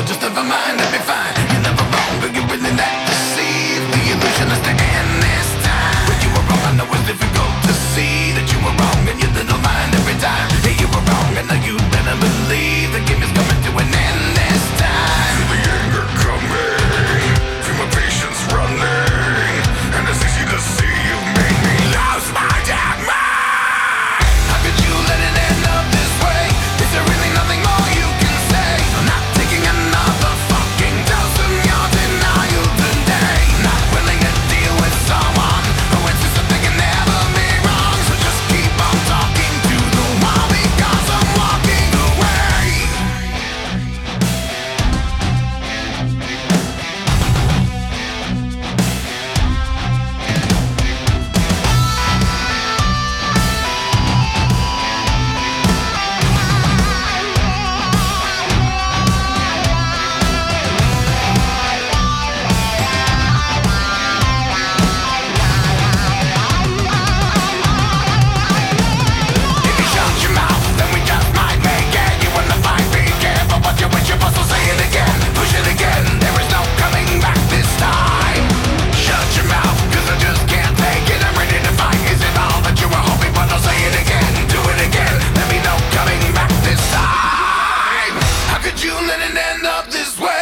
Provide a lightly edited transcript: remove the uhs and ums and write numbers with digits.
You'll just never mind, let me fine. You're never wrong, but you're really not deceived. The illusion is to end this time. When you were wrong, I know it's difficult to see that you were wrong, and your little mind every time. Hey, you were wrong, and now you better believe the game is coming to an end this time. Feel the anger coming, feel my patience running, and it's easy to see you made me lose my damn mind. How could you let it end up this way? Is there really nothing more you can say? I'm not taking another fucking dose of your denial today. Not willing to deal with someone who insists that they can never be wrong. So just keep on talking to the wall because I'm walking away. If you shut your mouth, then we just might make it. You wanna fight, be careful what you wish you must. So say it again, push it again. There is no coming back this time. Shut your mouth, cause I just can't take it. I'm ready to fight. Is it all that you were hoping for? I'll say it again, do it again. There be no coming back this time. How could you let it end up this way?